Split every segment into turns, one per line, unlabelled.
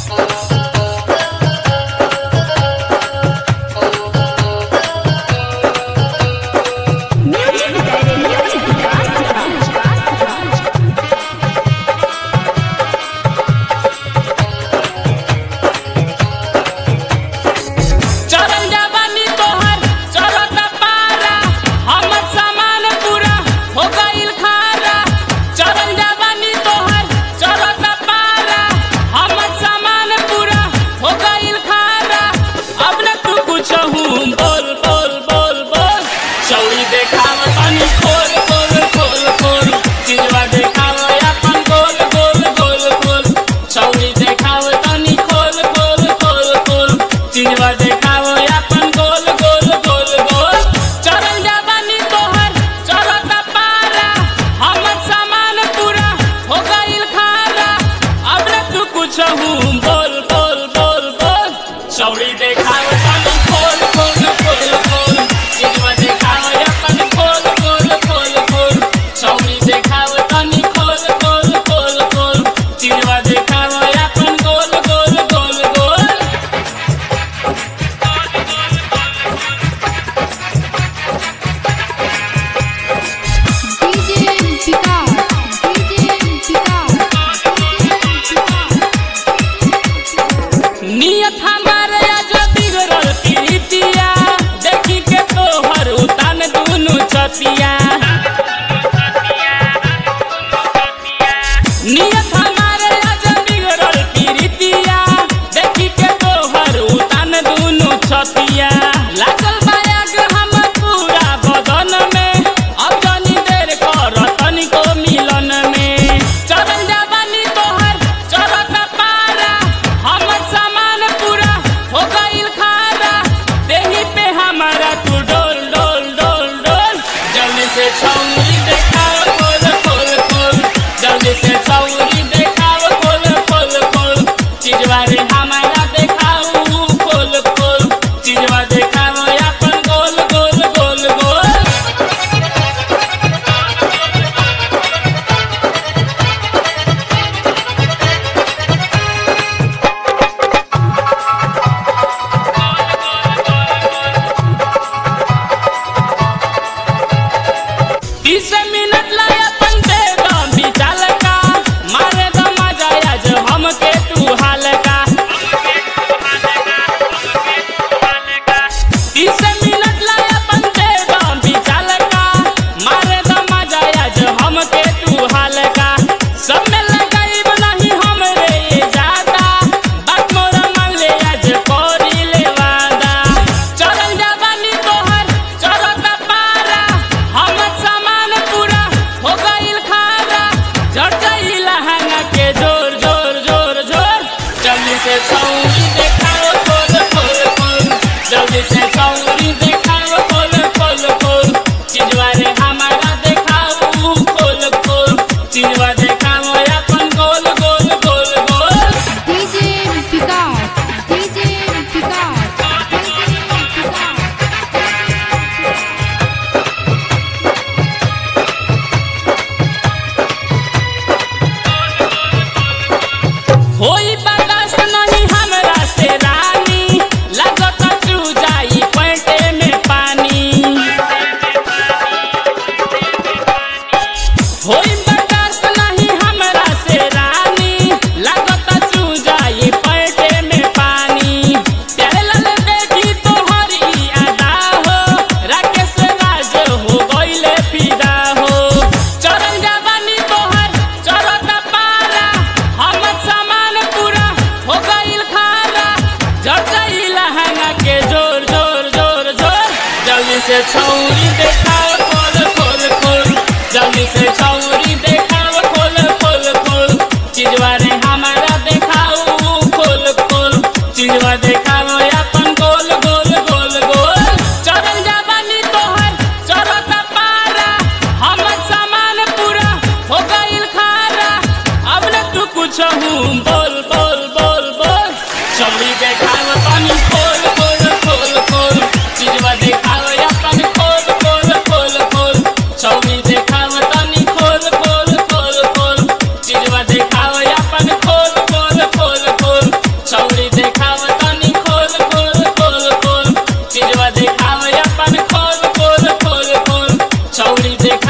से छौरी देखाव खोल खोल खोल, जल्दी से छौरी देखाव खोल खोल खोल, चीजवा रे हमारा देखाओ खोल खोल, चीजवा देखाव अपन गोल गोल गोल गोल। चढ़ल जवानी तोहर चढ़ता पारा, हमर सामान पूरा हो गइल खारा, अब न तू कुछ बोल बोल बोल बोल। छौरी देखाव अपन खोल खोल खोल खोल, चीजवा देखाव अपन खोल खोल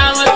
देखाव